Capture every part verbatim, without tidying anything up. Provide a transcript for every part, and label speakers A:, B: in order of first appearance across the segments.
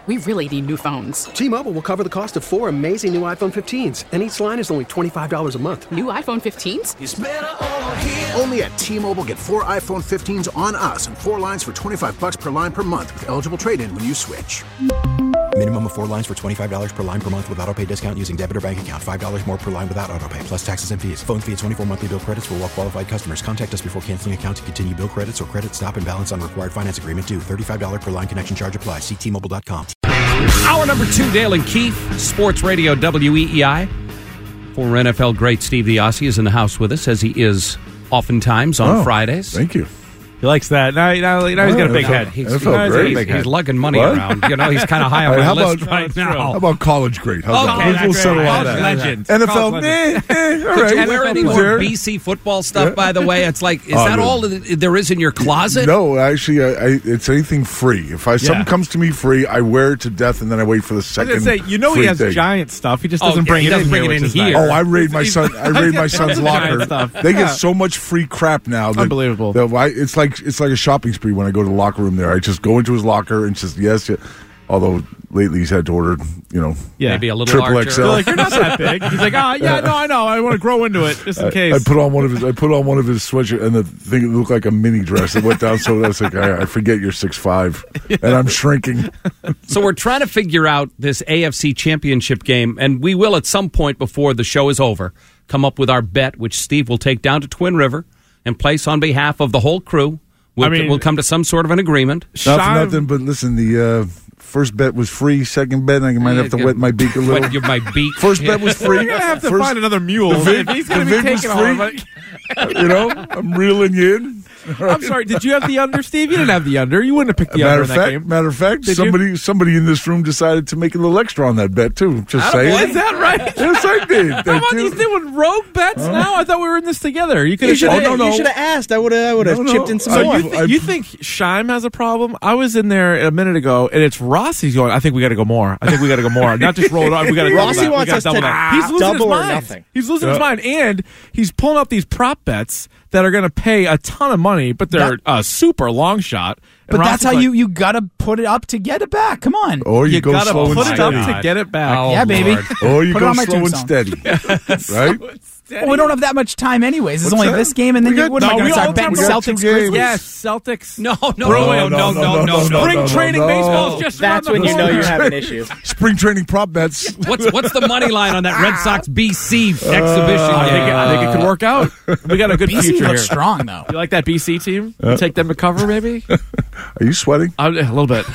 A: We really need new phones.
B: T-Mobile will cover the cost of four amazing new iPhone fifteens, and each line is only twenty-five dollars a month.
A: New iPhone fifteens?
C: It's better over here.
D: Only at T-Mobile, get four iPhone fifteens on us and four lines for twenty-five dollars per line per month with eligible trade-in when you switch.
E: Minimum of four lines for twenty-five dollars per line per month with autopay discount using debit or bank account. five dollars more per line without autopay, plus taxes and fees. Phone fee at twenty-four monthly bill credits for well-qualified customers. Contact us before canceling account to continue bill credits or credit stop and balance on required finance agreement due. thirty-five dollars per line connection charge applies. See T Mobile dot com.
F: Hour number two, Dale and Keefe, Sports Radio W E E I. Former N F L great Steve the Aussie is in the house with us, as he is oftentimes on
G: oh,
F: Fridays.
G: Thank you.
H: He likes that. Now, now, now he's got a big head.
F: He's,
G: That felt
F: he's,
G: great.
F: he's,
H: Big
F: he's
H: head.
F: lugging money
G: What?
F: around. You know, he's kind of high on
G: All
F: my
G: right, how
F: list
G: about-
F: right now.
G: How about college great? How's
F: Okay,
G: that?
F: that's
G: We'll settle
F: great.
G: on
F: College
G: that.
H: legend.
G: N F L,
H: College
G: eh, eh, all
F: Did
G: right.
F: you wear any more
G: There.
F: B C football stuff, by the way? It's like, is
G: Oh,
F: that
G: no.
F: all that there is in your closet?
G: No, actually, I, I, it's anything free. If I something
H: Yeah.
G: comes to me free, I wear it to death, and then I wait for the
H: I was
G: second.
H: going to say, you know he
G: free
H: has
G: thing.
H: giant stuff. He just
F: Oh,
H: doesn't
F: yeah,
H: bring
F: he
H: it
F: doesn't
H: in
F: bring
H: here,
F: it in
H: which is
F: here.
H: nice.
G: Oh, I raid my son. I raid my son's
H: Giant
G: locker.
H: stuff.
G: They get
H: Yeah.
G: so much free crap now. That,
H: Unbelievable.
G: that I, it's like it's like a shopping spree when I go to the locker room there. I just go into his locker and just yes, yes. Although lately he's had to order, you know,
H: Yeah.
F: Maybe a little
G: Triple
F: larger.
G: X L.
H: They're like, you're not that big. He's like, ah, yeah, no, I know. I want to grow into it just in
G: I,
H: case.
G: I put on one of his. I put on one of his sweatshirt, and the thing it looked like a mini dress. It went down so I was like, I, I forget you're six five, and I'm shrinking.
F: So we're trying to figure out this A F C Championship game, and we will at some point before the show is over come up with our bet, which Steve will take down to Twin River and place on behalf of the whole crew. We'll,
H: I mean-
F: we'll come to some sort of an agreement.
G: Not for
H: Shive-
G: nothing, but listen, the uh, first bet was free. Second bet, I might have to wet my beak a little.
F: Wet your- my beak.
G: First bet was free.
H: You're going to have to
G: First-
H: find another mule.
G: the vig-
H: if he's going to
G: the
H: be
G: vig was
H: taking all of
G: free.
H: it.
G: You know, I'm reeling you in.
H: I'm sorry, did you have the under, Steve? You didn't have the under. You wouldn't have picked the
G: matter
H: under
G: of
H: in that
G: fact,
H: game.
G: matter of fact,
H: Did you?
G: somebody somebody in this room decided to make a little extra on that bet too. Just saying.
H: Is that right?
G: Yes, I did.
H: How
G: Thank
H: about
G: you.
H: these doing rogue bets now? I thought we were in this together. You could
I: You
H: have
I: should have
G: Oh, no, no.
I: asked. I would have I would have
G: No, no.
I: chipped in some
G: I-
H: So
I: more.
H: you, th-
G: I-
H: you think Scheim has a problem? I was in there a minute ago, and it's Rossi's going, I think we got to go more. I think we got to go more. Not just roll it on. We got to
I: Rossi
H: double that.
I: wants
H: we
I: us
H: gotta
I: to
H: double that. He's losing
I: double
H: his
I: or
H: mind.
I: nothing.
H: He's losing his
G: Yeah.
H: mind. And he's pulling out these prop bets that are going to pay a ton of money, but they're a super long shot. And
J: But that's
H: Rossi's
J: how
H: like,
J: you you gotta put it up to get it back. Come on.
G: Or you,
H: you
G: go
H: got to
G: slow and
H: put it
G: steady.
H: up to get it back.
F: Oh,
J: Yeah, baby.
F: Lord.
G: Or you
J: Put it
G: go
J: on my
G: slow and
J: tombstone.
G: steady. Right?
J: Well, we don't have that much time anyways. There's
G: What's
J: only
G: that?
J: this game, and then
G: We
J: you
G: got-
J: what am I
H: no,
J: going
H: we
J: to
H: all
J: start betting
G: we got two
J: Celtics
G: games.
J: Grizzlies?
H: Yes, Celtics.
F: No, no,
H: Bro,
F: no, no, no, no, no.
H: Spring
G: no,
H: training
G: no.
H: baseball is just
I: That's
H: around
I: when
H: the
I: you know
H: corner.
I: you have an issue.
G: Spring training prop bets.
F: What's what's the money line on that Red Sox B C exhibition?
H: I think,
F: game?
H: I think it could work out. We got a good
J: B C
H: future
J: looks
H: here.
J: strong though.
H: You like that B C team? You take them to cover, maybe?
G: Are you sweating?
H: Uh, a little bit.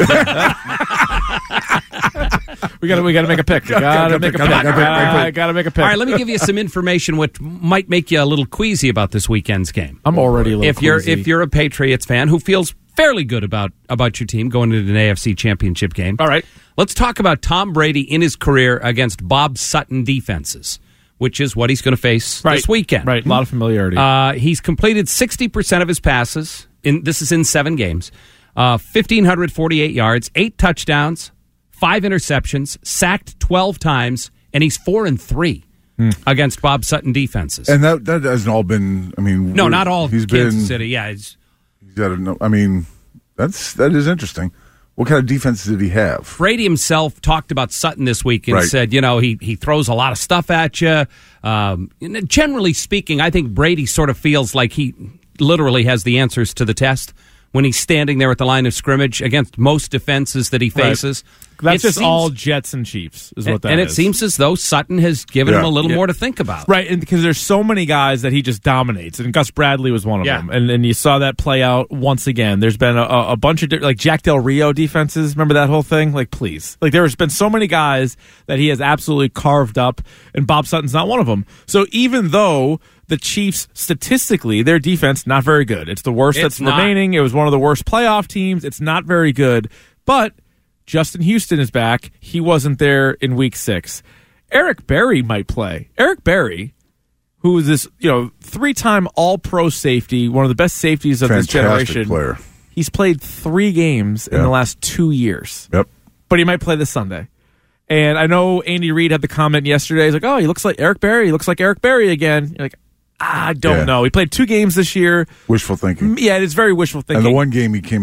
H: we got to we got to make a pick. We got to make a pick. I got to make a pick.
F: All right, let me give you some information which might make you a little queasy about this weekend's game.
H: I'm already a little
F: If you're
H: queasy.
F: if you're a Patriots fan who feels fairly good about about your team going into an A F C Championship game.
H: All right.
F: Let's talk about Tom Brady in his career against Bob Sutton defenses, which is what he's going to face
H: right.
F: this weekend.
H: Right, a lot of familiarity.
F: Uh, he's completed sixty percent of his passes. In This is in seven games. Uh, one thousand five hundred forty-eight yards, eight touchdowns, five interceptions, sacked twelve times, and he's four and three against Bob Sutton defenses.
G: And that that hasn't all been. I mean,
F: no,
G: we're-
F: not all
G: He's
F: Kansas
G: been.
F: City. Yeah, it's,
G: He's got to know. I mean, that's that is interesting. What kind of defense did he have?
F: Brady himself talked about Sutton this week and
G: Right.
F: said, you know, he he throws a lot of stuff at you. Um, and generally speaking, I think Brady sort of feels like he literally has the answers to the test when he's standing there at the line of scrimmage against most defenses that he
H: Right.
F: faces.
H: That's
F: It
H: just
F: seems-
H: all Jets and Chiefs is what that
F: and
H: is.
F: it seems as though Sutton has given
G: Yeah.
F: him a little
H: Yeah.
F: more to think about.
H: Right, and because there's so many guys that he just dominates, and Gus Bradley was one of
F: Yeah.
H: them, and and you saw that play out once again. There's been a, a bunch of di- like Jack Del Rio defenses. Remember that whole thing? Like, please, like there's been so many guys that he has absolutely carved up, and Bob Sutton's not one of them. So even though the Chiefs statistically their defense not very good, it's the worst
F: It's
H: that's
F: not.
H: remaining. It was one of the worst playoff teams. It's not very good, but Justin Houston is back. He wasn't there in week six. Eric Berry might play. Eric Berry, who is this, you know, three-time All-Pro safety, one of the best safeties of this
G: Fantastic
H: generation.
G: player.
H: He's played three games in
G: Yeah.
H: the last two years.
G: Yep.
H: But he might play this Sunday. And I know Andy Reid had the comment yesterday. He's like, oh, he looks like Eric Berry. He looks like Eric Berry again. You're like, I don't
G: Yeah.
H: know. He played two games this year.
G: Wishful thinking.
H: Yeah, it's very wishful thinking.
G: And the one game he came out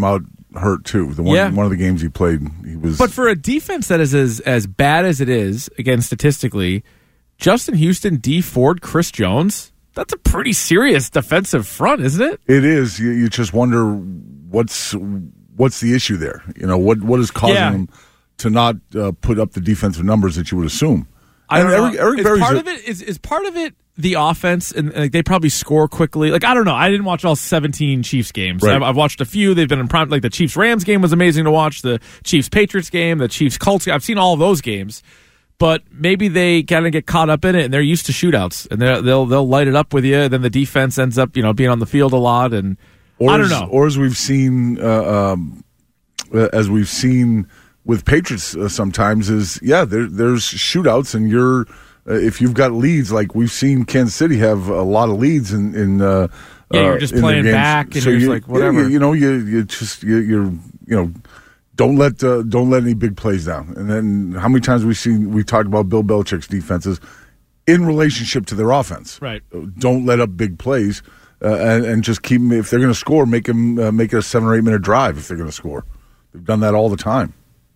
G: hurt too. The one
H: Yeah.
G: one of the games he played, he was.
H: But for a defense that is as, as bad as it is, again, statistically, Justin Houston, D Ford, Chris Jones, that's a pretty serious defensive front, isn't it?
G: It is. You, you just wonder what's what's the issue there. You know, what what is causing
H: Yeah.
G: them to not uh, put up the defensive numbers that you would assume.
H: I don't
G: And
H: know.
G: Eric, Eric
H: is
G: Berry's
H: part
G: a-
H: of it is, is part of it the offense, and like they probably score quickly. Like I don't know. I didn't watch all seventeen Chiefs games.
G: Right.
H: I've, I've watched a few. They've been in prime. Like the Chiefs Rams game was amazing to watch. The Chiefs Patriots game, the Chiefs Colts. I've seen all of those games. But maybe they kind of get caught up in it, and they're used to shootouts, and they're- they'll they'll light it up with you. Then the defense ends up, you know, being on the field a lot, and
G: Or
H: I don't
G: as,
H: know.
G: Or as we've seen, uh, um, uh, as we've seen with Patriots uh, sometimes, is yeah, there, there's shootouts, and you're uh, if you've got leads, like we've seen Kansas City have a lot of leads in. in uh,
H: Yeah, you're
G: uh,
H: just
G: in their
H: playing
G: games.
H: back, and
G: So
H: you're just
G: you-
H: like, whatever.
G: yeah, you, you know, you you just you, you're you know. Don't let uh, don't let any big plays down. And then how many times we've seen we talked about Bill Belichick's defenses in relationship to their offense.
H: Right.
G: Don't let up big plays uh, and, and just keep them. If they're going to score, make them uh, make it a seven or eight minute drive. If they're going to score, they've done that all the time.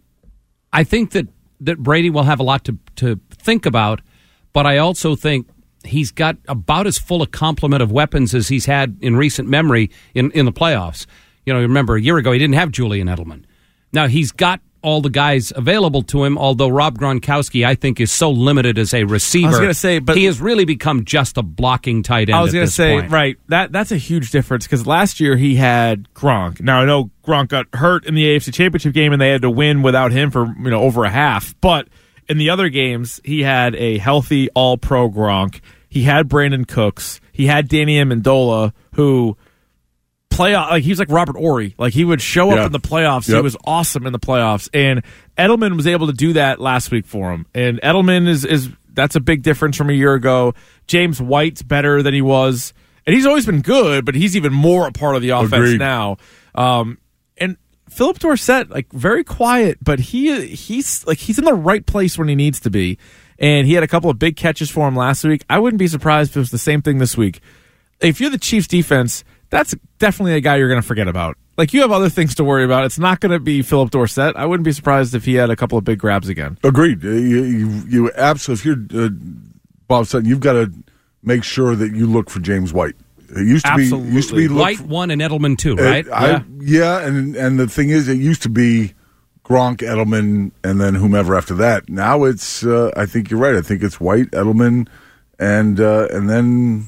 F: I think that, that Brady will have a lot to, to think about, but I also think he's got about as full a complement of weapons as he's had in recent memory in, in the playoffs. You know, remember a year ago he didn't have Julian Edelman. Now he's got all the guys available to him, although Rob Gronkowski, I think, is so limited as a receiver.
H: I was gonna say, but-
F: he has really become just a blocking tight end
H: I was
F: at
H: going to
F: this
H: say,
F: point.
H: right, that that's a huge difference because last year he had Gronk. Now I know Gronk got hurt in the A F C Championship game and they had to win without him for you know over a half. But in the other games, he had a healthy All-Pro Gronk. He had Brandon Cooks. He had Danny Amendola, who playoff like he was like Robert Ory. Like he would show up
G: Yeah.
H: in the playoffs. He
G: Yep.
H: was awesome in the playoffs, and Edelman was able to do that last week for him. And Edelman is is that's a big difference from a year ago. James White's better than he was, and he's always been good, but he's even more a part of the offense
G: Agreed.
H: now. Um, and Philip Dorsett, like very quiet, but he he's like he's in the right place when he needs to be. And he had a couple of big catches for him last week. I wouldn't be surprised if it was the same thing this week. If you're the Chiefs defense, that's definitely a guy you're going to forget about. Like, you have other things to worry about. It's not going to be Philip Dorsett. I wouldn't be surprised if he had a couple of big grabs again.
G: Agreed. Uh, You, you, you absolutely. If you're uh, Bob Sutton, you've got to make sure that you look for James White. It used to
H: Absolutely.
G: be used to be look
F: White
G: for-
F: one and Edelman two,
G: Uh,
F: right?
G: I, yeah. yeah, and and the thing is, it used to be Gronk, Edelman, and then whomever after that. Now it's, uh, I think you're right. I think it's White, Edelman, and uh, and then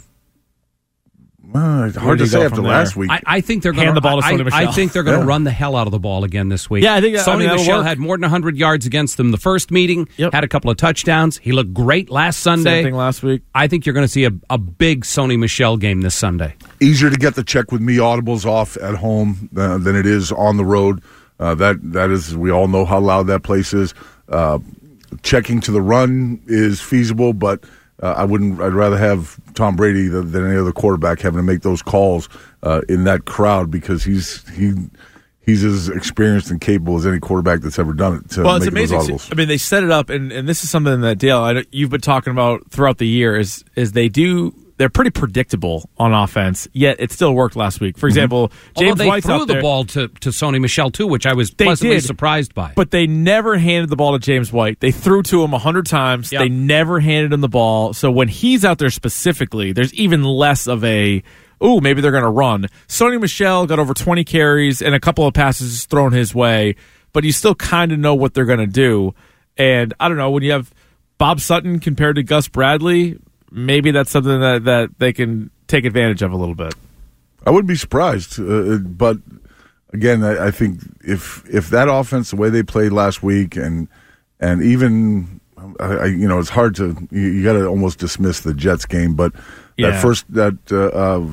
G: uh, it's
H: Where
G: hard
H: do
G: to
H: you
G: say
H: go
G: after
H: from
G: last
H: there?
G: week.
F: I, I think they're going
H: Hand the ball to
F: I,
H: Sony
F: I
H: Michel.
F: think they're going to
G: Yeah.
F: run the hell out of the ball again this week.
H: Yeah, I think- I
F: Sony
H: mean, that'll
F: Michel
H: work.
F: had more than one hundred yards against them the first meeting.
H: Yep.
F: Had a couple of touchdowns. He looked great last Sunday.
H: Same thing last week.
F: I think you're going to see a, a big Sony Michel game this Sunday.
G: Easier to get the check with me audibles off at home uh, than it is on the road. Uh, that that is, we all know how loud that place is. Uh, checking to the run is feasible, but uh, I wouldn't. I'd rather have Tom Brady than, than any other quarterback having to make those calls uh, in that crowd because he's he he's as experienced and capable as any quarterback that's ever done it. To
H: Well, it's
G: make those
H: amazing.
G: audibles.
H: I mean, they set it up, and, and this is something that, Dale, I, know you've been talking about throughout the year, is is they do – they're pretty predictable on offense, yet it still worked last week. For example, James
F: Although they
H: White's
F: threw
H: out
F: the
H: there,
F: ball to, to Sony Michel, too, which I was
H: They
F: pleasantly
H: did.
F: surprised by.
H: but they never handed the ball to James White. They threw to him a hundred times.
F: Yep.
H: They never handed him the ball. So when he's out there specifically, there's even less of a, ooh, maybe they're going to run. Sony Michel got over twenty carries and a couple of passes thrown his way, but you still kind of know what they're going to do. And I don't know, when you have Bob Sutton compared to Gus Bradley, maybe that's something that, that they can take advantage of a little bit.
G: I wouldn't be surprised, uh, but again, I, I think if if that offense, the way they played last week, and and even I, I, you know, it's hard to you, you got to almost dismiss the Jets game, but
H: Yeah.
G: that first that uh,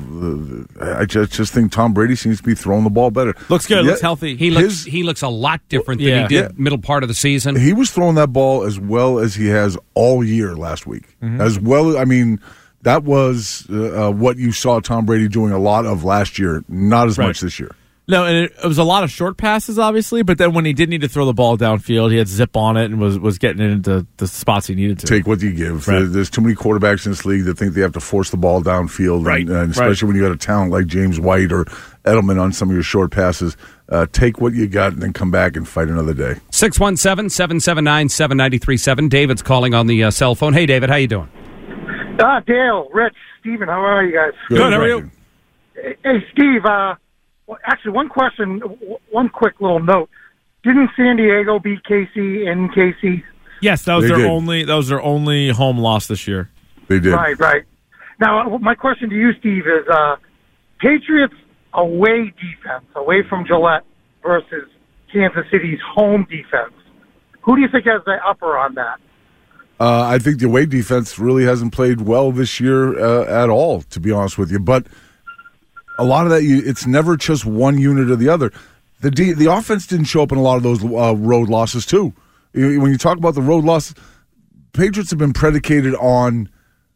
G: uh, I just just think Tom Brady seems to be throwing the ball better.
H: Looks good,
G: Yeah,
H: looks healthy.
F: he looks
G: his-
F: he looks a lot different than
H: Yeah.
F: he did
G: Yeah.
F: middle part of the season.
G: He was throwing that ball as well as he has all year last week.
H: Mm-hmm.
G: As well, I mean, that was uh, uh, what you saw Tom Brady doing a lot of last year, not as
H: Right.
G: much this year.
H: No, and it, it was a lot of short passes, obviously, but then when he did need to throw the ball downfield, he had zip on it and was, was getting it into the spots he needed to.
G: Take what you give.
H: Right.
G: There- There's too many quarterbacks in this league that think they have to force the ball downfield,
H: Right.
G: and, and especially when you got a talent like James White or Edelman on some of your short passes. uh, take what you got and then come back and fight another day.
F: six one seven, seven seven nine, seven nine three seven. David's calling on the uh, cell phone. Hey, David, how you doing?
C: Ah, Dale, Rich, Steven, how are you guys?
H: Good, how are you?
C: Hey, Steve, uh, well, actually, one question, w- one quick little note. Didn't San Diego beat K C in K C?
H: Yes, that was
G: They
H: their
G: did.
H: only that was their only home loss this year.
G: They did.
C: Right, right. Now, my question to you, Steve, is uh, Patriots away defense, away from Gillette versus Kansas City's home defense. Who do you think has the upper on that?
G: Uh, I think the away defense really hasn't played well this year uh, at all, to be honest with you. But a lot of that, you, it's never just one unit or the other. The D, the offense didn't show up in a lot of those uh, road losses, too. You- When you talk about the road losses, Patriots have been predicated on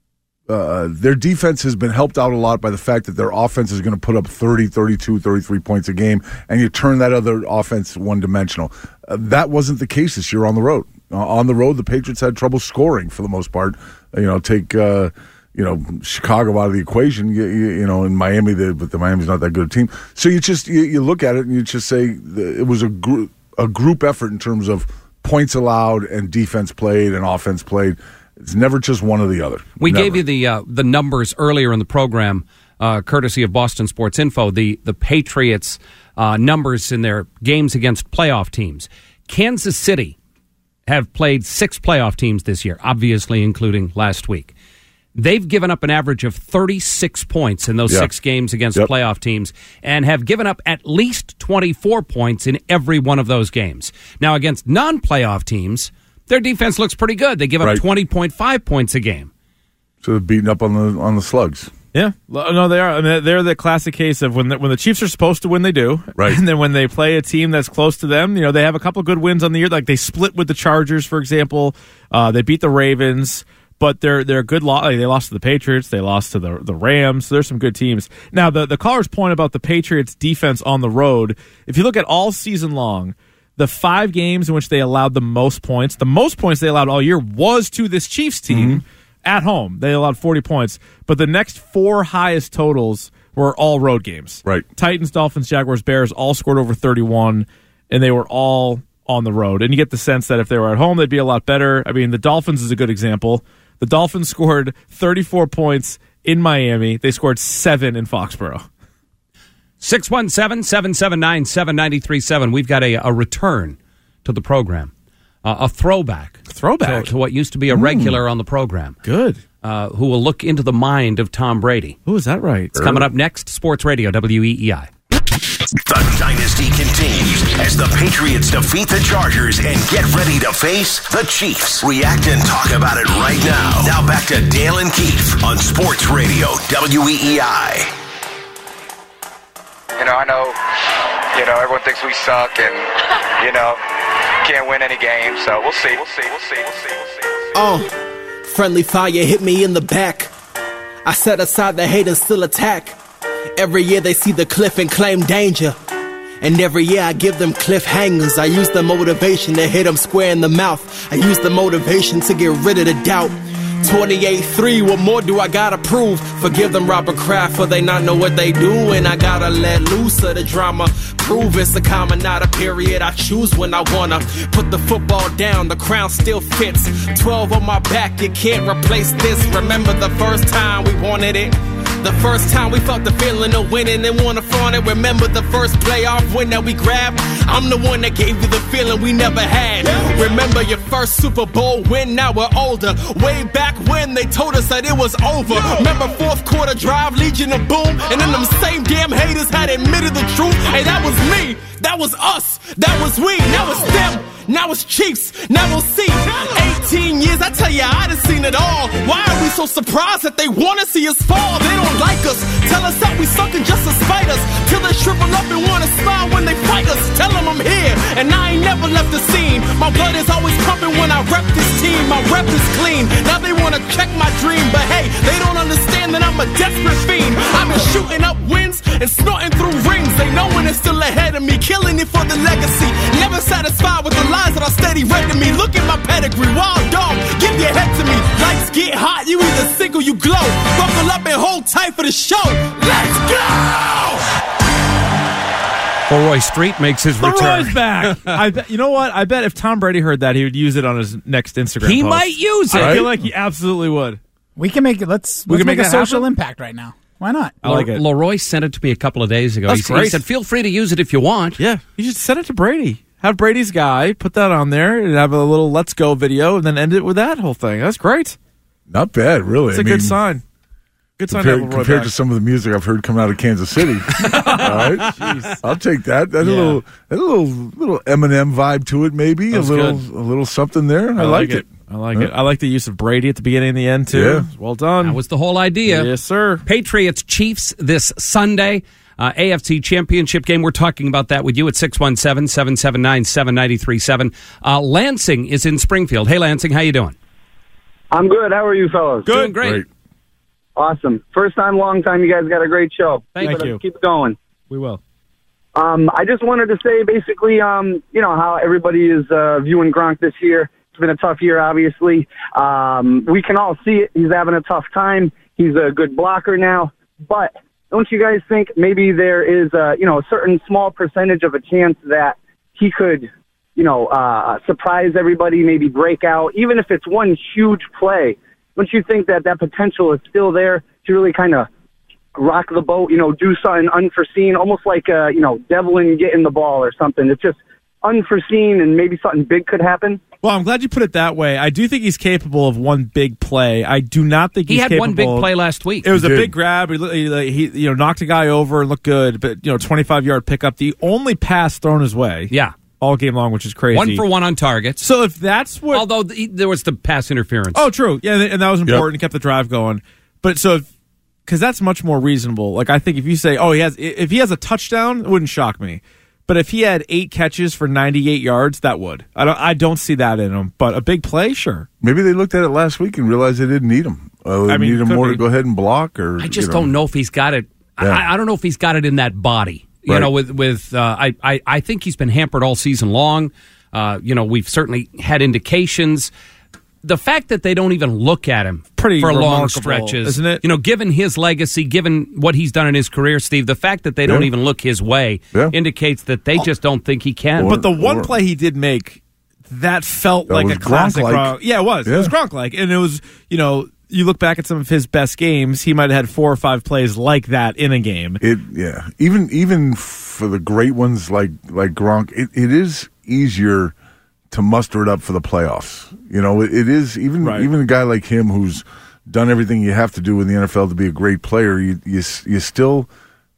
G: uh, their defense has been helped out a lot by the fact that their offense is going to put up thirty, thirty-two, thirty-three points a game, and you turn that other offense one-dimensional. Uh, that wasn't the case this year on the road. Uh, on the road, the Patriots had trouble scoring for the most part. You know, take uh, you know Chicago out of the equation. You, you, you know, in Miami, the, but the Miami's not that good a team. So you just you, you look at it and you just say the, it was a group a group effort in terms of points allowed and defense played and offense played. It's never just one or the other.
F: We
G: Never.
F: gave you the uh, the numbers earlier in the program, uh, courtesy of Boston Sports Info, the, the Patriots' uh, numbers in their games against playoff teams. Kansas City have played six playoff teams this year, obviously including last week. They've given up an average of thirty-six points in those
G: Yeah.
F: six games against
G: Yep.
F: playoff teams and have given up at least twenty-four points in every one of those games. Now, against non-playoff teams, their defense looks pretty good. They give up
G: Right.
F: twenty point five points a game.
G: So they're beating up on the on the slugs.
H: Yeah, no, they are. I mean, they're the classic case of when the, when the Chiefs are supposed to win, they do.
G: Right.
H: And then when they play a team that's close to them, you know, they have a couple good wins on the year. Like they split with the Chargers, for example. Uh, they beat the Ravens, but they're they're good. Lo- like they lost to the Patriots. They lost to the the Rams. So there's some good teams. Now, the the caller's point about the Patriots' defense on the road. If you look at all season long, the five games in which they allowed the most points, the most points they allowed all year was to this Chiefs team. Mm-hmm. At home, they allowed forty points, but the next four highest totals were all road games.
G: Right.
H: Titans, Dolphins, Jaguars, Bears all scored over thirty-one, and they were all on the road. And you get the sense that if they were at home, they'd be a lot better. I mean, the Dolphins is a good example. The Dolphins scored thirty-four points in Miami. They scored seven in Foxborough.
F: six one seven, seven seven nine, seven nine three seven. We've got a, a return to the program, uh, a throwback.
H: Throwback?
F: To, to what used to be a regular mm. on the program.
H: Good.
F: Uh, who will look into the mind of Tom Brady.
H: Oh, is that right?
F: It's coming up next. Sports Radio, W E E I.
I: The dynasty continues as the Patriots defeat the Chargers and get ready to face the Chiefs. React and talk about it right now. Now back to Dale and Keith on Sports Radio, W E E I.
K: You know, I know, you know, everyone thinks we suck and, you know, can't win any games. So we'll see, we'll see, we'll see, we'll see, we'll see.
L: Oh, friendly fire hit me in the back. I set aside the hate and still attack. Every year they see the cliff and claim danger. And every year I give them cliffhangers. I use the motivation to hit them square in the mouth. I use the motivation to get rid of the doubt. twenty-eight three, what more do I gotta prove? Forgive them Robert Kraft for they not know what they do. And I gotta let loose of the drama. Prove it's a comma, not a period. I choose when I wanna. Put the football down, the crown still fits. twelve on my back, you can't replace this. Remember the first time we wanted it? The first time we felt the feeling of winning and wanna flaunt it. Remember the first playoff win that we grabbed? I'm the one that gave you the feeling we never had. Remember your first Super Bowl win? Now we're older. Way back when they told us that it was over. Remember fourth quarter drive, Legion of Boom? And then them same damn haters had admitted the truth. Hey, that was me. That was us. That was we. Now it's them. Now it's Chiefs. Now we'll see. eighteen years, I tell you, I done seen it all. Why are we so surprised that they want to see us fall? They don't like us. Tell us that we suckin' just to spite us. Till they shrivel up and want to smile when they fight us. Tell them I'm here, and I ain't never left the scene. My blood is always pumping when I rep this team. My rep is clean. Now they want to check my dream. But hey, they don't understand that I'm a desperate fiend. I've been shooting up wins and snorting through rings. They know when it's still ahead of me. Killing it for the legacy. Never satisfied with the lies that are steady read to me. Look at my pedigree. Wild dog, give your head to me. Lights get hot, you either sink or you glow. Buckle up and hold tight for the show. Let's go!
F: Leroy Street makes his return.
H: Leroy's back. I bet, you know what? I bet if Tom Brady heard that, he would use it on his next Instagram
F: He
H: post.
F: might use it.
H: I feel
G: Right?
H: like he absolutely would.
J: We can make it. Let's,
H: We
J: let's
H: can
J: make,
H: make
J: a
H: it
J: social
H: happen?
J: impact right now. Why not?
H: I like it.
F: Leroy sent it to me a couple of days ago.
H: That's
F: He, said- he
H: great.
F: said, feel free to use it if you want.
H: Yeah, you should send it to Brady. Have Brady's guy put that on there and have a little "Let's Go" video, and then end it with that whole thing. That's great.
G: Not bad, really.
H: It's
G: I
H: a
G: mean,
H: good sign. Good sign.
G: Compared,
H: to have Leroy
G: compared
H: back.
G: to some of the music I've heard coming out of Kansas City. All right, I'll take that. That's
H: Yeah.
G: a little, a little, little Eminem vibe to it, maybe
H: That
G: a
H: was
G: little,
H: good.
G: a little something there. I,
H: I
G: liked
H: like
G: it.
H: I like
G: Huh?
H: it. I like the use of Brady at the beginning and the end too.
G: Yeah.
H: Well done.
F: That was the whole idea.
H: Yes, sir.
F: Patriots Chiefs this Sunday. Uh, A F C Championship game. We're talking about that with you at six one seven, seven seven nine, seven nine three seven. Uh, Lansing is in Springfield. Hey, Lansing, how you doing?
M: I'm good. How are you, fellas?
F: Good. Doing great.
G: Great.
M: Awesome. First time, long time. You guys got a great show.
H: Thank
M: keep it,
H: you.
M: Keep it going.
H: We will.
M: Um, I just wanted to say, basically, um, you know, how everybody is uh, viewing Gronk this year. It's been a tough year, obviously. Um, we can all see it. He's having a tough time. He's a good blocker now. But don't you guys think maybe there is, a, you know, a certain small percentage of a chance that he could, you know, uh, surprise everybody, maybe break out, even if it's one huge play? Don't you think that that potential is still there to really kind of rock the boat, you know, do something unforeseen, almost like, uh, you know, Devlin getting the ball or something? It's just unforeseen and maybe something big could happen.
H: Well, I'm glad you put it that way. I do think he's capable of one big play. I do not think
F: He
H: he's
F: had
H: capable
F: one big
H: of-
F: play last week.
H: It was
G: He
H: a
G: did.
H: big grab. He, he, he, you know, knocked a guy over and looked good, but you know, twenty-five yard pickup. The only pass thrown his way,
F: Yeah.
H: all game long, which is crazy.
F: One for one on targets.
H: So if that's what,
F: Although th- there was the pass interference.
H: oh, true, yeah, and that was important. Kept the drive going, but so because that's much more reasonable. Like I think if you say, oh, he has, if he has a touchdown, it wouldn't shock me. But if he had eight catches for ninety-eight yards, that would. I don't. I don't see that in him. But a big play, sure.
G: Maybe they looked at it last week and realized they didn't need him. Uh, they
H: I mean,
G: needed him
H: could
G: more
H: be.
G: to go ahead and block. Or
F: I just
G: you know.
F: don't know if he's got it.
G: Yeah.
F: I, I don't know if he's got it in that body. You
G: Right.
F: know, with with uh, I, I I think he's been hampered all season long. Uh, you know, we've certainly had indications. The fact that they don't even look at him
H: Pretty
F: for long
H: remarkable,
F: stretches,
H: isn't it?
F: You know, given his legacy, given what he's done in his career, Steve, the fact that they don't
G: Yeah.
F: even look his way
G: Yeah.
F: indicates that they just don't think he can.
G: Or-
H: But the one
G: or-
H: play he did make, that felt
G: That
H: like
G: was
H: a classic
G: Gronk-like.
H: Gronk. Yeah, it was. It
G: Yeah.
H: was Gronk-like. And it was, you know, you look back at some of his best games, he might have had four or five plays like that in a game.
G: It yeah. Even even for the great ones like like Gronk, it, it is easier to muster it up for the playoffs. You know, it, it is even
H: Right.
G: even a guy like him who's done everything you have to do in the N F L to be a great player. You you, you still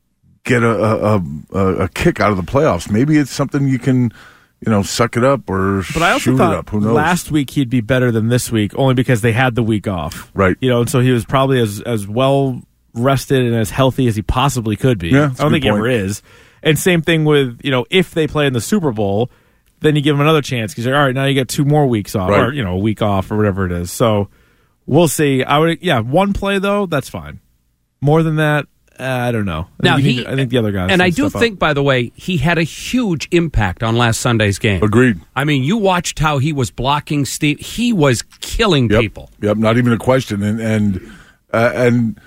G: get a, a a a kick out of the playoffs. Maybe it's something you can, you know, suck it up or
H: But I also
G: shoot it
H: thought
G: up. Who knows?
H: last week he'd be better than this week, only because they had the week off.
G: Right.
H: You know, and so he was probably as, as well rested and as healthy as he possibly could be.
G: Yeah,
H: I
G: that's a
H: don't
G: good
H: think he ever
G: point.
H: is. And same thing with, you know, if they play in the Super Bowl, then you give him another chance because you're all right, now you get two more weeks off,
G: Right.
H: or, you know, a week off or whatever it is. So we'll see. I would, yeah, one play though, that's fine. More than that, uh, I don't know. I
F: Now
H: think, you
F: he,
H: need- I think the other guys.
F: and
H: can
F: I do
H: step up.
F: think, by the way, he had a huge impact on last Sunday's game.
G: Agreed.
F: I mean, you watched how he was blocking Steve. He was killing
G: Yep.
F: people.
G: Yep, not even a question. And and uh, and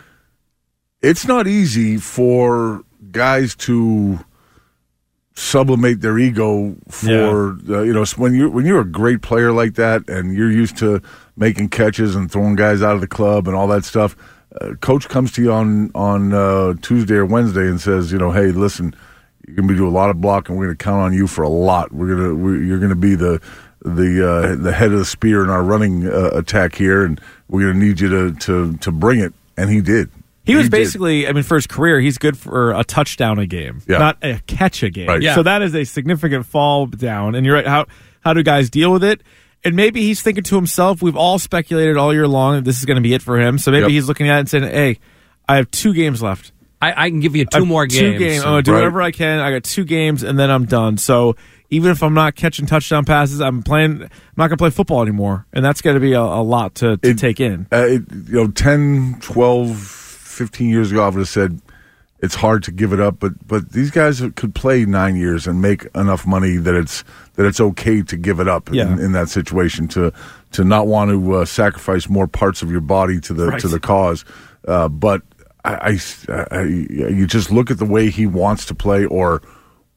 G: it's not easy for guys to sublimate their ego for uh, you know when you when you're a great player like that and you're used to making catches and throwing guys out of the club and all that stuff. Uh, coach comes to you on on uh, Tuesday or Wednesday and says, you know, hey, listen, you're going to be doing a lot of blocking. We're going to count on you for a lot. We're gonna we're, you're going to be the the uh, the head of the spear in our running uh, attack here, and we're going to need you to, to to bring it. And he did.
H: He was
G: did.
H: basically, I mean, for his career, he's good for a touchdown a game,
G: Yeah.
H: not a catch a game.
G: Right.
F: Yeah.
H: So that is a significant fall down. And you're right. How how do guys deal with it? And maybe he's thinking to himself, we've all speculated all year long that this is going to be it for him. So maybe
G: Yep.
H: he's looking at it and saying, hey, I have two games left.
F: I, I can give you
H: I
F: two
H: have
F: more
H: Two
F: games.
H: games. I'm going to do
G: Right.
H: whatever I can. I got two games, and then I'm done. So even if I'm not catching touchdown passes, I'm playing. I'm not going to play football anymore. And that's going to be a, a lot to, to
G: It-
H: take in.
G: Uh, it, you know, ten, twelve, fifteen years ago, I would have said it's hard to give it up, but but these guys could play nine years and make enough money that it's that it's okay to give it up
H: Yeah.
G: in, in that situation, to to not want to uh, sacrifice more parts of your body to the
H: Right.
G: to the cause. Uh, but I, I, I, you just look at the way he wants to play, or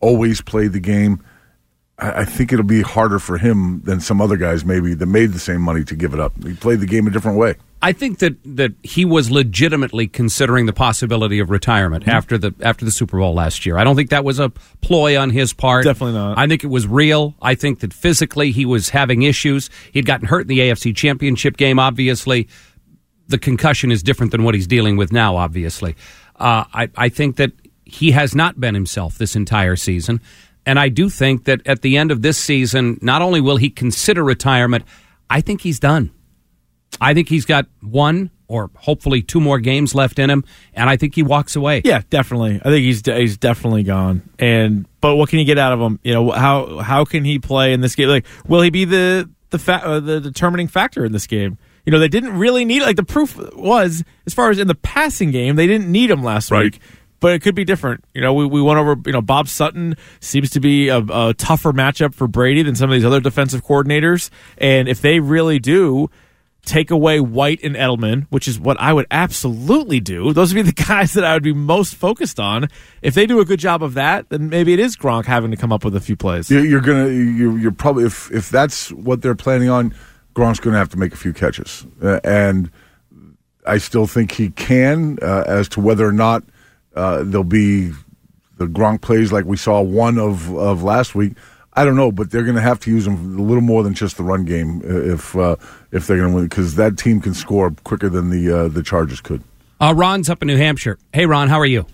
G: always played the game. I, I think it'll be harder for him than some other guys maybe that made the same money to give it up. He played the game a different way.
F: I think that, that he was legitimately considering the possibility of retirement mm-hmm. after the after the Super Bowl last year. I don't think that was a ploy on his part.
H: Definitely not.
F: I think it was real. I think that physically he was having issues. He'd gotten hurt in the A F C Championship game, obviously. The concussion is different than what he's dealing with now, obviously. Uh, I, I think that he has not been himself this entire season. And I do think that at the end of this season, not only will he consider retirement, I think he's done. I think he's got one or hopefully two more games left in him, and I think he walks away.
H: Yeah, definitely. I think he's he's definitely gone. And but what can you get out of him? You know, how how can he play in this game? Like, will he be the the fa- uh, the determining factor in this game? You know, they didn't really need like the proof was as far as in the passing game, they didn't need him last
G: right.
H: week. But it could be different. You know, we, we went over, you know, Bob Sutton seems to be a, a tougher matchup for Brady than some of these other defensive coordinators. And if they really do take away White and Edelman, which is what I would absolutely do, those would be the guys that I would be most focused on. If they do a good job of that, then maybe it is Gronk having to come up with a few plays.
G: You're, you're going to, you're, you're probably, if, if that's what they're planning on, Gronk's going to have to make a few catches. Uh, and I still think he can, uh, as to whether or not Uh, there'll be the Gronk plays like we saw one of, of last week. I don't know, but they're going to have to use him a little more than just the run game if uh, if they're going to win, because that team can score quicker than the uh, the Chargers could.
F: Uh, Ron's up in New Hampshire. Hey, Ron, how are you?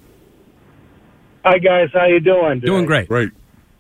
N: Hi, guys. How you doing today?
F: Doing great.
G: Great.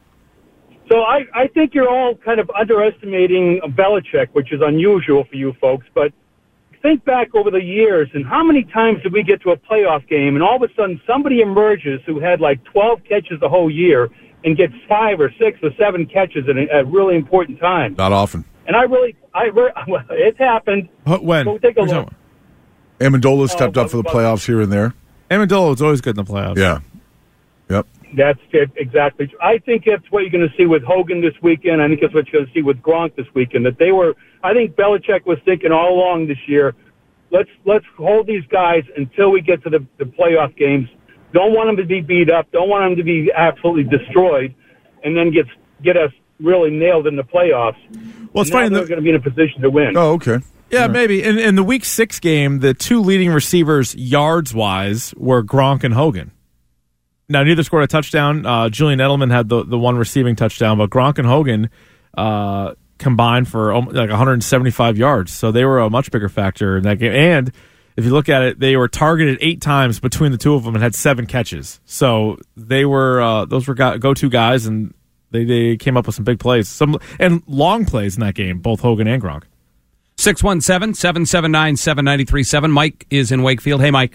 N: So I, I think you're all kind of underestimating Belichick, which is unusual for you folks, but think back over the years, and how many times did we get to a playoff game, and all of a sudden somebody emerges who had like twelve catches the whole year and gets five or six or seven catches at a, at really important time?
G: Not often.
N: And I really, I re- well, it's happened.
H: When?
N: Go take a look.
G: Amendola stepped
N: oh,
G: up for the
N: but,
G: playoffs here and there.
H: Amendola was always good in the playoffs.
G: Yeah. Yep.
N: That's it, exactly. I think that's what you're going to see with Hogan this weekend. I think that's what you're going to see with Gronk this weekend. That they were, I think Belichick was thinking all along this year, let's let's hold these guys until we get to the, the playoff games. Don't want them to be beat up. Don't want them to be absolutely destroyed, and then get get us really nailed in the playoffs.
H: Well, it's
N: funny
H: funny.
N: They're going to be in a position to win.
G: Oh, okay.
H: Yeah, right. Maybe. In, in the Week Six game, the two leading receivers yards wise were Gronk and Hogan. Now, neither scored a touchdown. Uh, Julian Edelman had the, the one receiving touchdown, but Gronk and Hogan uh, combined for like one hundred seventy-five yards. So they were a much bigger factor in that game. And if you look at it, they were targeted eight times between the two of them and had seven catches. So they were uh, those were go-to guys, and they, they came up with some big plays, some and long plays in that game, both Hogan and Gronk.
F: six one seven, seven seven nine, seven nine three seven. Mike is in Wakefield. Hey, Mike.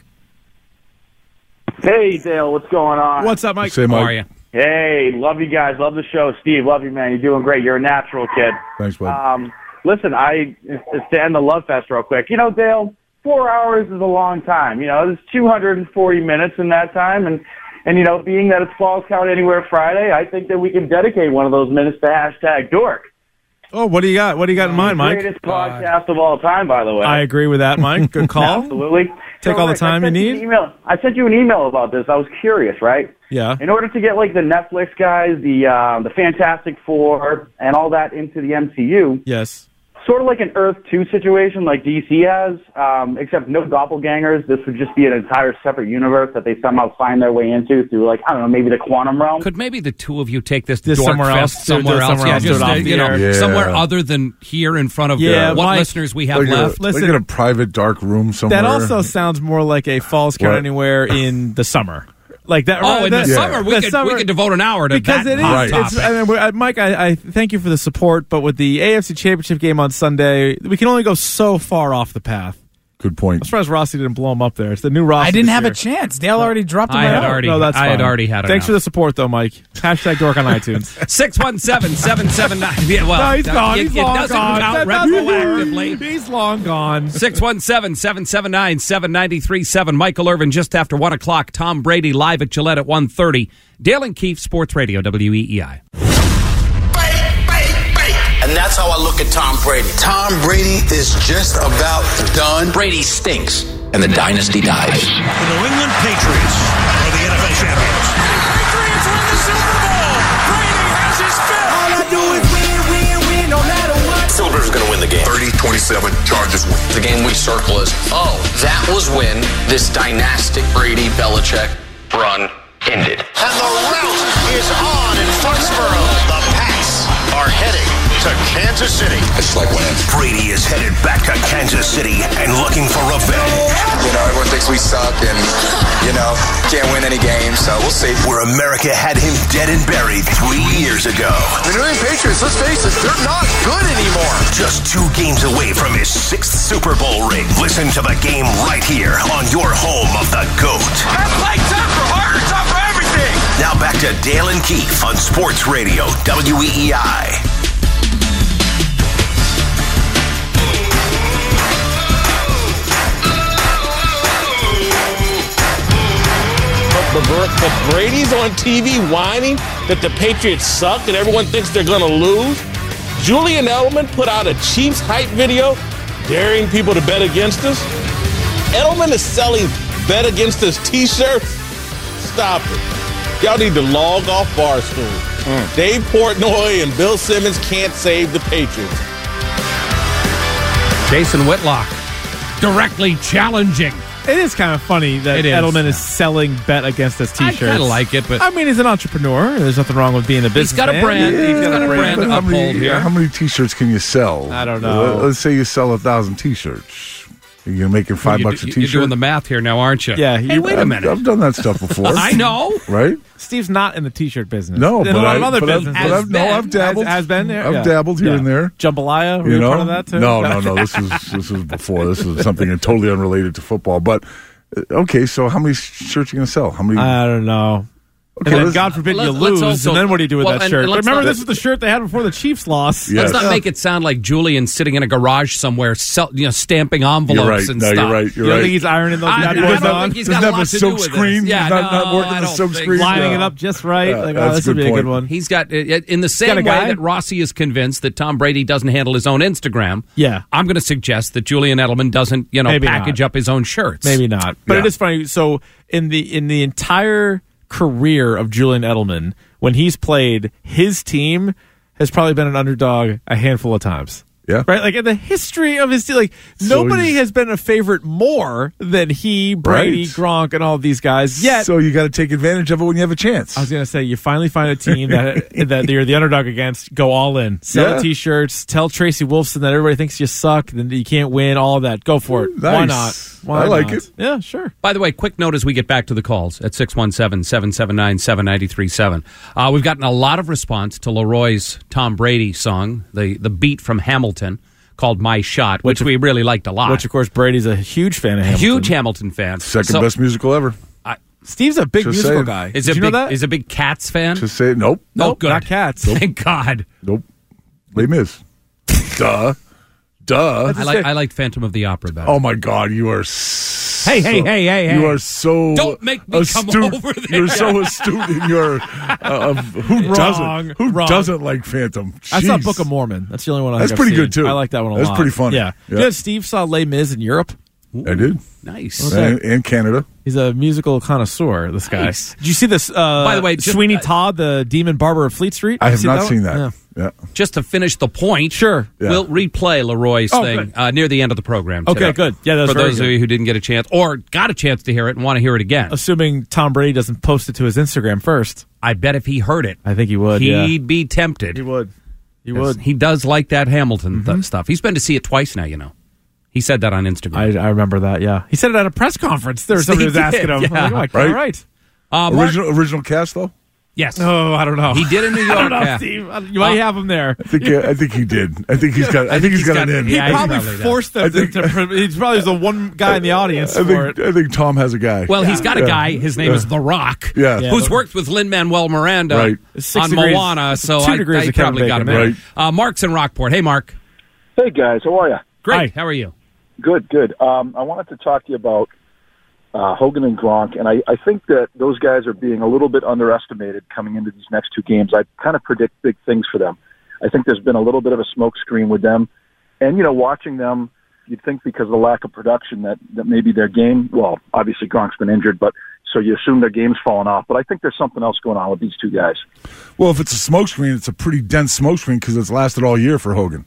O: Hey, Dale, what's going on?
H: What's up, Mike?
G: Say, Mike.
F: How are you?
O: Hey, love you guys. Love the show. Steve, love you, man. You're doing great. You're a natural kid.
G: Thanks, bud.
O: Um, listen, I it's to end the love fest real quick. You know, Dale, four hours is a long time. You know, there's two hundred forty minutes in that time, and and you know, being that it's Falls Count Anywhere Friday, I think that we can dedicate one of those minutes to hashtag Dork.
H: Oh, what do you got? What do you got in mind, Mike?
O: Greatest podcast of all time, by the way.
H: I agree with that, Mike. Good call.
O: Absolutely.
H: Take
O: so,
H: all the
O: Rick,
H: time you
O: I sent
H: need.
O: an email. I sent you an email about this. I was curious, right?
H: Yeah.
O: In order to get like the Netflix guys, the uh, the Fantastic Four, and all that into the M C U.
H: Yes.
O: Sort of like an Earth two situation like D C has, um, except no doppelgangers. This would just be an entire separate universe that they somehow find their way into through, like, I don't know, maybe the quantum realm.
F: Could maybe the two of you take this
H: Just
F: dork
H: somewhere
F: fest
H: else.
F: somewhere
H: Do it
F: else?
H: somewhere
F: Yeah,
H: else.
F: just,
H: Do it
F: uh,
H: off
F: you
H: the
F: know,
H: air.
G: Yeah.
F: somewhere other than here in front of
H: Yeah,
F: uh, what
H: Mike,
F: listeners we have
G: Like,
F: left.
G: a, like
H: Listen-
G: in a private dark room somewhere.
H: That also sounds more like a Falls Count
G: What?
H: Anywhere in the summer. Like that.
F: Oh, in the
H: that-
F: summer, we
H: the
F: could
H: summer-
F: we could devote an hour to
H: because
F: that
H: it is.
F: hot
G: Right.
F: topic.
H: It's, I mean, I, Mike, I, I thank you for the support, but with the A F C Championship game on Sunday, we can only go so far off the path.
G: Good point.
H: I'm surprised Rossi didn't blow him up there. It's the new Rossi.
J: I didn't
H: this
J: have
H: year.
J: a chance. Dale already dropped him
F: I
J: right
F: had
J: out.
F: already,
H: No, that's
F: I had
H: fine.
F: already had it.
H: Thanks for the support, though, Mike. Hashtag dork on iTunes.
F: six one seven, seven seven nine. Yeah, well,
H: No, he's gone.
F: It,
H: He's
F: it
H: long
F: doesn't
H: gone.
F: count
H: That doesn't
F: retroactively.
H: work. He's long gone.
F: six one seven, seven seven nine, seven nine three seven. Michael Irvin just after one o'clock. Tom Brady live at Gillette at one thirty. Dale and Keefe, Sports Radio, W E E I.
P: And that's how I look at Tom Brady. Tom Brady is just about done. Brady stinks, and the dynasty dies.
I: The New England Patriots are the N F L champions. The Patriots win the Super Bowl.
Q: seven, Chargers win.
R: The game we circle is, oh, that was when this dynastic Brady-Belichick run ended.
I: And the route is on in Foxborough. The Pats are heading to Kansas City.
Q: It's like winning.
I: Brady is headed back to Kansas City and looking for revenge.
K: You know, everyone thinks we suck and, you know, can't win any games, so we'll see.
I: Where America had him dead and buried three years ago.
Q: The New England Patriots, let's face it, they're not good anymore.
I: Just two games away from his sixth Super Bowl ring. Listen to the game right here on your home of the GOAT.
Q: That's like time for harder, time for everything.
I: Now back to Dale and Keith on Sports Radio, W E E I.
S: But Brady's on T V whining that the Patriots suck and everyone thinks they're going to lose. Julian Edelman put out a Chiefs hype video daring people to bet against us. Edelman is selling bet against us t-shirts. Stop it. Y'all need to log off Barstool. Mm. Dave Portnoy and Bill Simmons can't save the Patriots.
F: Jason Whitlock directly challenging.
H: It is kind of funny that
F: It is.
H: Edelman is selling bet against us
F: I
H: t-shirts.
F: kind of like it, but
H: I mean, he's an entrepreneur. There's nothing wrong with being a businessman.
F: he's got a brand.
G: Yeah,
F: he's got a
G: but
F: brand to
G: how
F: uphold
G: many,
F: here.
G: How many T-shirts can you sell?
H: I don't know.
G: Uh, let's say you sell a thousand T-shirts. You're making five
F: Well,
G: bucks a
F: you-
G: T-shirt.
F: You're doing the math here now, aren't you?
H: Yeah.
F: Hey,
H: you-
F: wait a
G: I've-
F: minute.
G: I've done that stuff before.
F: I know.
G: Right?
H: Steve's not in the t-shirt business.
G: No,
H: in
G: but
H: a lot
G: I-
H: of other
G: but I've-
H: businesses.
G: but I've- no, I've dabbled.
H: Has, has been there.
G: I've
H: yeah.
G: dabbled here
H: Yeah.
G: and there.
H: Jambalaya, were
G: You
H: you,
G: know?
H: part of that too?
G: No, no, no. This is this is before. This is something totally unrelated to football. But uh, okay, so how many shirts are you gonna sell? How many?
H: I don't know.
G: Okay,
H: and then
G: let's-
H: God forbid
F: Let's-
H: you
F: let's
H: lose,
F: also-
H: and then what do you do with
F: well,
H: that
F: and-
H: shirt?
F: and
H: But
F: let's
H: remember,
F: not-
H: this is the shirt they had before the Chiefs lost.
G: Yes.
F: Let's not
G: Yeah.
F: make it sound like Julian sitting in a garage somewhere, sell, you know, stamping envelopes
G: You're right.
F: and
G: No,
F: stuff.
G: you're right. You're
H: You don't
G: right.
H: think he's ironing those
F: I-
H: bad
F: I
H: boys
F: don't
H: on?
F: think he's
G: Doesn't
F: got a
G: have a
F: lot to do
G: silk
F: with
G: screen?
F: this. Yeah,
G: He's not-
F: no,
G: not working
F: I
G: the
F: don't
G: silk
F: think-
G: screen?
H: Lining
G: Yeah.
H: it up just right.
G: Yeah,
H: like, oh,
G: that's
H: this
G: a
H: would
G: good
H: be a
G: point.
H: good one.
F: He's got, uh, in the
H: got
F: same
H: a
F: way
H: guy?
F: that Rossi is convinced that Tom Brady doesn't handle his own Instagram.
H: Yeah.
F: I'm going to suggest that Julian Edelman doesn't, you know,
H: Maybe
F: package
H: not.
F: up his own shirts.
H: Maybe not. But
G: Yeah.
H: it is funny. So in the in the entire career of Julian Edelman, when he's played, his team has probably been an underdog a handful of times.
G: Yeah.
H: Right? Like in the history of his team, like
G: So
H: nobody
G: he's-
H: has been a favorite more than he, Brady,
G: Right.
H: Gronk, and all these guys. Yet
G: So you got to take advantage of it when you have a chance.
H: I was gonna say, you finally find a team that that you're the underdog against. Go all in, sell
G: Yeah.
H: t-shirts, tell Tracy Wolfson that everybody thinks you suck, then you can't win. All of that, go for it. Why
G: Nice.
H: not? Why
G: I like
H: not?
G: it.
H: Yeah, sure.
F: By the way, quick note as we get back to the calls at six one seven, seven seven nine, seven nine three seven. Uh, we've gotten a lot of response to Leroy's Tom Brady song, the, the beat from Hamilton called My Shot, which,
H: Which-
F: we really liked a lot.
H: Which, of course, Brady's a huge fan of. Hamilton.
F: Huge Hamilton fan.
G: Second
F: So-
G: best musical ever.
H: Steve's a big
G: Just
H: musical
G: saying.
H: guy.
F: Is
H: Did
F: a
H: you know
F: big,
H: that?
F: is a big Cats fan?
G: Just say nope.
F: oh,
H: Nope,
F: good.
H: not Cats.
F: Thank God.
G: Nope. Les Mis. Duh. Duh.
F: I like I liked Phantom of the Opera better.
G: Oh my God, you are. So,
F: Hey, hey, hey, hey,
G: You
F: hey.
G: are so.
F: Don't make me come
G: astute.
F: over there.
G: You're so astute in your. Uh, of who
H: Wrong,
G: doesn't? Who
H: wrong.
G: doesn't like Phantom?
H: I saw
G: Jeez.
H: Book of Mormon. That's the only one I
G: That's
H: think I've
G: pretty
H: seen.
G: good, too.
H: I like that one a
G: That's
H: lot.
G: pretty funny.
H: Yeah.
G: Yeah.
H: You know, Steve saw Les Mis in Europe.
G: I did.
F: Nice.
G: And, and Canada.
H: He's a musical connoisseur, this guy.
F: Nice.
H: Did you see this? Uh,
F: By the way, just-
H: Sweeney Todd, the demon barber of Fleet Street?
G: I
H: Did you
G: have
H: see
G: not
H: one?
G: seen that.
H: Yeah.
G: Yeah.
F: Just to finish the point,
H: Sure.
G: Yeah.
F: we'll replay Leroy's
H: Oh,
F: thing
H: good.
F: uh, near the end of the program.
H: Okay,
F: today.
H: good. Yeah, that was
F: for
H: very
F: those of
H: good.
F: you who didn't get a chance or got a chance to hear it and want to hear it again.
H: Assuming Tom Brady doesn't post it to his Instagram first.
F: I bet if he heard it,
H: I think he would.
F: he'd
H: yeah.
F: be tempted.
H: He would. He
F: Yes,
H: would.
F: He does like that Hamilton th- stuff. He's been to see it twice now. You know, he said that on Instagram.
H: I, I remember that, yeah. He said it at a press conference. There was somebody
F: He
H: was
F: did,
H: asking him.
F: yeah.
H: I'm like,
G: Right.
H: all right.
F: Uh, Mark-
G: Original original cast though.
F: yes.
H: Oh, I don't know.
F: He did in New
H: I
F: York.
H: don't know,
F: yeah.
H: Steve. You might
F: Uh,
H: have him there.
G: I think I think he did. I think he's got. I, think he's got, an in.
F: yeah,
H: He
F: he's
H: probably
F: probably does.
H: forced them
G: I think-
H: to, to. He's probably the one guy in the audience
G: I
H: for
G: think
H: it.
G: I think Tom has a guy.
F: Well, he's got a
G: Yeah.
F: guy. His name
G: Yeah.
F: is The Rock.
G: Yeah.
H: Yeah,
F: who's
H: but-
F: worked with Lin-Manuel Miranda
G: Right.
H: Six
F: on
H: degrees-
F: Moana. So
H: two
F: I,
H: degrees
F: I
H: of Kevin
F: probably got him
H: Bacon,
F: in.
G: right.
F: Uh, Mark's in Rockport. Hey, Mark.
T: Hey guys, how are you?
F: Great.
H: Hi.
F: How are you?
T: Good, good. Um, I wanted to talk to you about uh, Hogan and Gronk, and I, I think that those guys are being a little bit underestimated coming into these next two games. I kind of predict big things for them. I think there's been a little bit of a smokescreen with them, and you know, watching them, you'd think because of the lack of production that that maybe their game. Well, obviously Gronk's been injured, but so you assume their game's fallen off. But I think there's something else going on with these two guys.
G: Well, if it's a smokescreen, it's a pretty dense smokescreen because it's lasted all year for Hogan.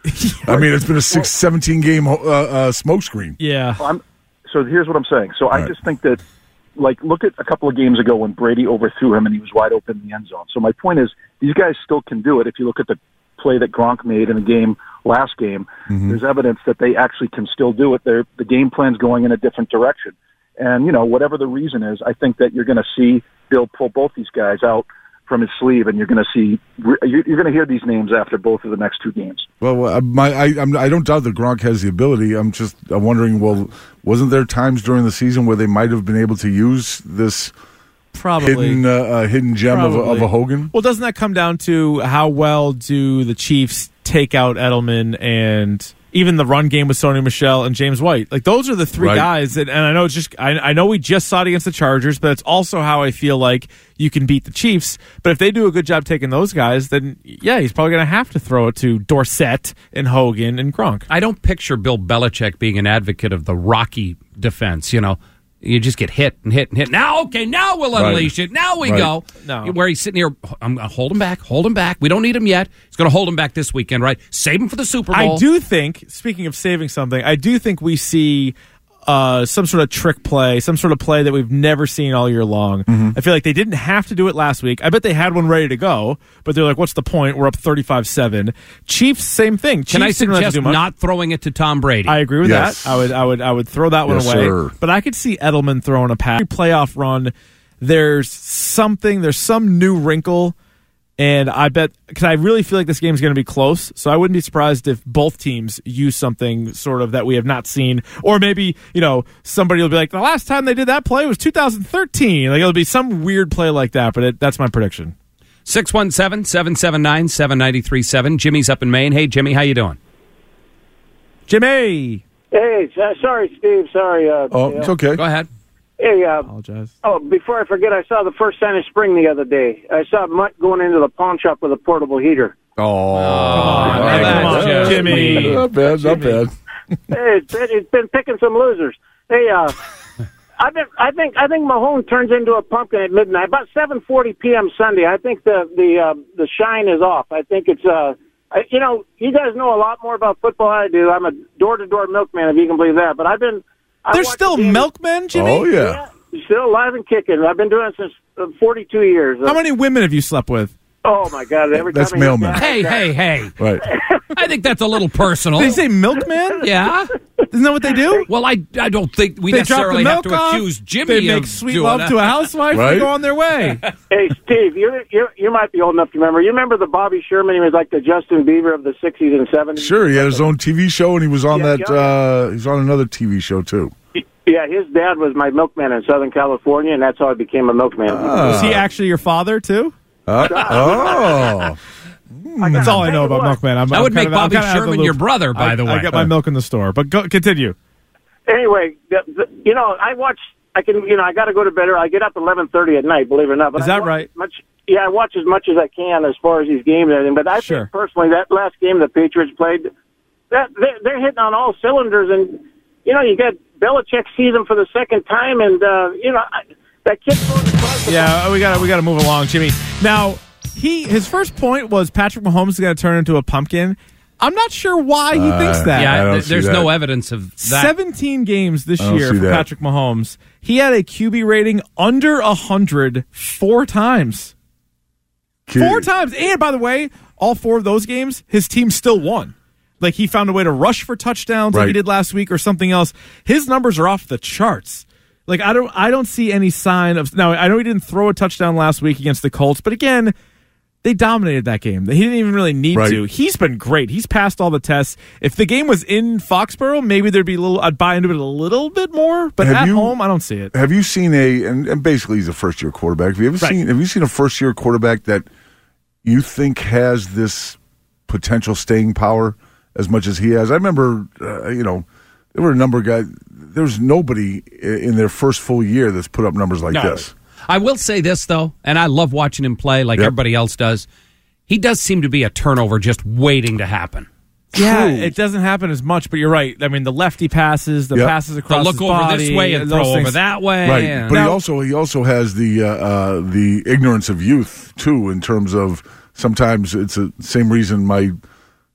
G: I mean, it's been a six, seventeen game uh, uh, smokescreen.
H: Yeah.
T: I'm, so here's what I'm saying. So I
G: right.
T: just think that, like, look at a couple of games ago when Brady overthrew him and he was wide open in the end zone. So my point is, these guys still can do it. If you look at the play that Gronk made in the game last game,
G: mm-hmm.
T: there's evidence that they actually can still do it. They're, the game plan's going in a different direction. And, you know, whatever the reason is, I think that you're going to see Bill pull both these guys out from his sleeve, and you're going to see you're going to hear these names after both of the next two games.
G: Well, uh, my I I'm, I don't doubt that Gronk has the ability. I'm just I'm wondering. Well, wasn't there times during the season where they might have been able to use this
H: Probably.
G: hidden uh, uh, hidden gem of a, of a Hogan?
H: Well, doesn't that come down to how well do the Chiefs take out Edelman and even the run game with Sony Michel and James White? Like, those are the three
G: Right.
H: guys. That, and I know it's just I, I know we just saw it against the Chargers, but it's also how I feel like you can beat the Chiefs. But if they do a good job taking those guys, then yeah, he's probably going to have to throw it to Dorsett and Hogan and Gronk.
F: I don't picture Bill Belichick being an advocate of the Rocky defense, you know. You just get hit and hit and hit. Now, okay, now we'll
G: Right.
F: unleash it. Now we
G: Right.
F: go.
H: No.
F: Where he's sitting here, I'm going to hold him back, hold him back. We don't need him yet. He's going to hold him back this weekend, right? Save him for the Super Bowl.
H: I do think, speaking of saving something, I do think we see uh, some sort of trick play, some sort of play that we've never seen all year long.
G: Mm-hmm.
H: I feel like they didn't have to do it last week. I bet they had one ready to go, but they're like, what's the point? We're up thirty-five seven. Chiefs, same thing.
F: Can I
H: Chiefs didn't have to
F: suggest
H: do much.
F: not throwing it to Tom Brady?
H: I agree with
G: Yes.
H: that. I would, I would, I would throw that one
G: Yes,
H: away.
G: sir.
H: But I could see Edelman throwing a pass. Every playoff run, there's something, there's some new wrinkle, and I bet because I really feel like this game is going to be close. So I wouldn't be surprised if both teams use something sort of that we have not seen, or maybe you know somebody will be like, the last time they did that play was two thousand thirteen. Like it'll be some weird play like that. But it, that's my prediction.
F: six one seven, seven seven nine, seven nine three seven. Jimmy's up in Maine. Hey, Jimmy, how you doing?
H: Jimmy.
U: Hey, so- sorry, Steve. Sorry. Uh,
G: Oh,
U: Dale.
G: it's okay.
F: Go ahead.
U: Hey, uh,
H: Apologize.
U: oh, before I forget, I saw the first sign of spring the other day. I saw Mutt going into the pawn shop with a portable heater.
G: Oh,
H: on,
G: all
H: man,
G: right.
H: come on,
G: Yeah.
H: Jimmy.
G: Not bad, not bad.
U: Hey, it's been, it's been picking some losers. Hey, uh, I've been, I think I think Mahone turns into a pumpkin at midnight. About seven forty p.m. Sunday. I think the the uh, the shine is off. I think it's uh, I, you know, you guys know a lot more about football than I do. I'm a door to door milkman, if you can believe that. But I've been. I
H: There's
U: watched
H: still
U: the game-
H: milkmen, Jimmy?
G: Oh, yeah.
U: Yeah, still alive and kicking. I've been doing it since uh, forty-two years.
H: How many women have you slept with?
U: Oh my God! Every
G: That's
U: time I hear
G: mailman.
U: that-
F: Hey, hey, hey.
G: Right.
F: I think that's a little personal.
H: Did they say milkman?
F: Yeah.
H: Isn't that what they do?
F: Well, I, I don't think we
H: They drop the
F: necessarily have
H: milk
F: to
H: off,
F: accuse Jimmy
H: they
F: of
H: make sweet
F: doing
H: love
F: that.
H: to a housewife
G: Right?
H: and go on their way.
U: Hey, Steve, you you you might be old enough to remember. You remember the Bobby Sherman? He was like the Justin Bieber of the sixties and seventies.
G: Sure, he had his own T V show, and he was on
U: Yeah,
G: that.
U: yeah.
G: Uh, he's on another T V show too.
U: Yeah, his dad was my milkman in Southern California, and that's how I became a milkman.
H: Was he actually your father, too?
G: Uh, oh,
H: That's all I know about milkman. I'm,
F: That
H: I'm
F: would
H: kind
F: make
H: of- I'm
F: Bobby
H: kind of out of the
F: Sherman
H: loop.
F: your brother, by
H: I,
F: the way.
H: I got my milk in the store. But go, continue.
U: Anyway, the, the, you know, I watch. I can, you know, I got to go to bed. Or I get up at eleven thirty at night. Believe it or not. But
H: Is
U: I
H: that
U: watch
H: right?
U: Much, yeah, I watch as much as I can as far as these games and everything. But I
H: Sure.
U: think personally that last game the Patriots played, that they're, they're hitting on all cylinders, and you know, you got Belichick sees them for the second time, and uh, you know, I, that kid goes across the
H: Yeah, we got we got to move along, Jimmy. Now, he his first point was Patrick Mahomes is going to turn into a pumpkin. I'm not sure why he
G: Uh,
H: thinks that.
G: I
F: Yeah,
G: don't
F: th-
G: see
F: there's
G: that.
F: no evidence of that.
H: seventeen games this
G: I don't
H: year
G: see
H: for
G: that.
H: Patrick Mahomes. He had a Q B rating under one hundred four times.
G: Kid-
H: Four times. And by the way, all four of those games, his team still won. Like he found a way to rush for touchdowns like he
G: Right.
H: did last week or something else. His numbers are off the charts. Like I don't I don't see any sign of now I know he didn't throw a touchdown last week against the Colts, but again, they dominated that game. He didn't even really need
G: Right.
H: to. He's been great. He's passed all the tests. If the game was in Foxborough, maybe there'd be a little I'd buy into it a little bit more, but
G: Have
H: at
G: you-
H: home I don't see it.
G: Have you seen a and, and basically he's a first year quarterback. Have you ever
H: Right.
G: seen have you seen a first year quarterback that you think has this potential staying power as much as he has? I remember uh, you know, there were a number of guys there's nobody i- in their first full year that's put up numbers like
F: No.
G: this.
F: I will say this, though, and I love watching him play like
G: Yep.
F: everybody else does. He does seem to be a turnover just waiting to happen.
H: Yeah,
G: True.
H: it doesn't happen as much, but you're right. I mean, the lefty passes, the
G: Yep.
H: passes
F: The
H: across
F: look
H: his
F: over
H: body,
F: this way and
H: those
F: throw over
H: things.
F: that way.
G: Right,
F: and-
G: but he
H: Now-
G: also he also has the uh, uh, the ignorance of youth too. In terms of sometimes it's the same reason my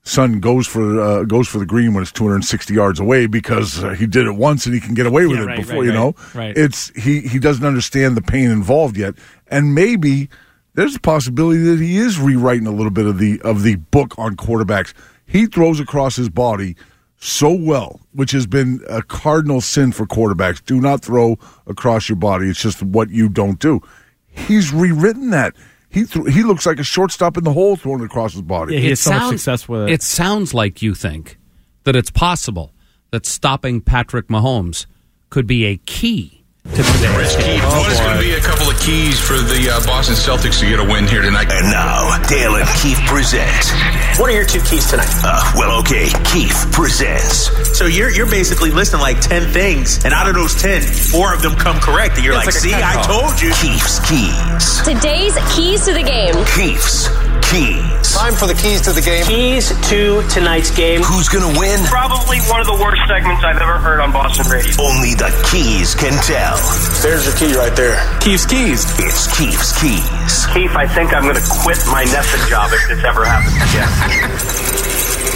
G: son goes for uh, goes for the green when it's two hundred sixty yards away because uh, he did it once and he can get away with
H: Yeah,
G: it
H: right,
G: before
H: right,
G: you know.
H: right, right.
G: It's he he doesn't understand the pain involved yet, and maybe there's a possibility that he is rewriting a little bit of the of the book on quarterbacks. He throws across his body so well, which has been a cardinal sin for quarterbacks. Do not throw across your body. It's just what you don't do. He's rewritten that. He th- he looks like a shortstop in the hole throwing it across his body.
H: Yeah, he
F: It
H: has so much
F: sounds-
H: success with it.
F: It sounds like you think that it's possible that stopping Patrick Mahomes could be a key to today's game.
B: What is going to be a couple of keys for the uh, Boston Celtics to get a win here tonight?
I: And now, Dale and Keith present.
V: What are your two keys tonight?
I: Uh, well, okay, Keith presents.
V: So you're you're basically listing like ten things, and out of those ten, four of them come correct, and you're It's like, like a see, cat I call." told you.
I: Keith's Keys.
W: Today's keys to the game.
I: Keith's Keys.
V: Time for the keys to the game. Keys to tonight's game.
I: Who's going to win?
V: Probably one of the worst segments I've ever heard on Boston radio.
I: Only the Keys can tell.
V: There's your key right there.
B: Keith's Keys.
I: It's Keith's Keys.
V: Keith, I think I'm going to quit my Nesson job if this ever happens again.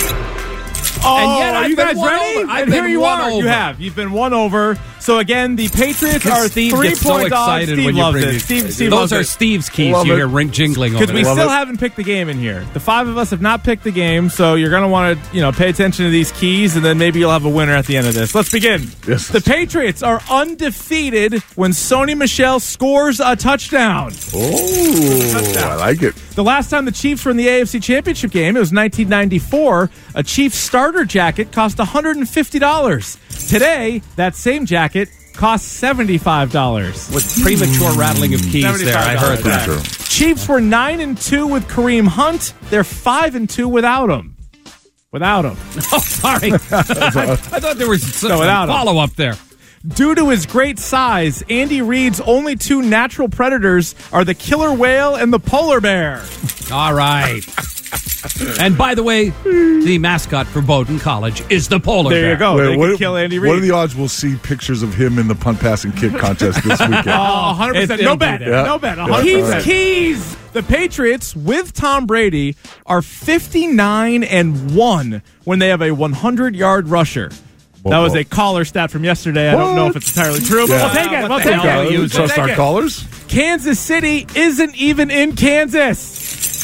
H: Oh,
F: And yet
H: are
F: I've
H: you
F: been
H: guys
F: won
H: ready?
F: over. I've
H: And
F: been
H: here you
F: won
H: are.
F: over.
H: You have. You've been won over. So again, the Patriots are
F: Steve
H: three
F: gets so
H: point dogs.
F: excited
H: Steve
F: when you
H: loves
F: bring
H: it.
F: these.
H: Steve, Steve
F: Those
H: loves
F: are
H: it.
F: Steve's keys.
G: Love
F: You
G: it.
F: hear rink jingling over
H: Because we
F: there.
H: still haven't picked the game in here. The five of us have not picked the game, so you're going to want to, you know, pay attention to these keys, and then maybe you'll have a winner at the end of this. Let's begin.
G: Yes.
H: The Patriots are undefeated when Sony Michel scores a touchdown.
G: Oh, I like it.
H: The last time the Chiefs were in the A F C Championship game, it was nineteen ninety-four. A Chiefs starter jacket cost one hundred fifty dollars. Today, that same jacket costs seventy-five dollars.
F: With premature rattling of keys there. I heard that.
H: Chiefs were nine and two with Kareem Hunt. They're five and two without him. Without him.
F: Oh, sorry. I, I thought there was some
H: No, without him.
F: follow up there.
H: Due to his great size, Andy Reid's only two natural predators are the killer whale and the polar bear.
F: All right. And by the way, the mascot for Bowdoin College is the polar
H: There
F: bear.
H: you go.
G: Wait,
H: they
G: what,
H: can kill Andy Reid.
G: what are the odds we'll see pictures of him in the punt, pass, and kick contest this weekend?
H: Oh, one hundred percent.
F: It-
H: No
F: it'll
H: bet.
F: be there.
H: No bet.
G: Yeah.
H: Keys,
G: All right.
H: keys. The Patriots with Tom Brady are fifty-nine and one when they have a hundred-yard rusher. That was a caller stat from yesterday. I don't know if it's entirely true, but
G: Yeah.
H: we'll take it.
F: What
H: We'll
F: the
H: take
F: hell are
H: it.
F: you
H: We'll
G: Trust
H: take
G: our
H: it.
G: callers?
H: Kansas City isn't even in Kansas.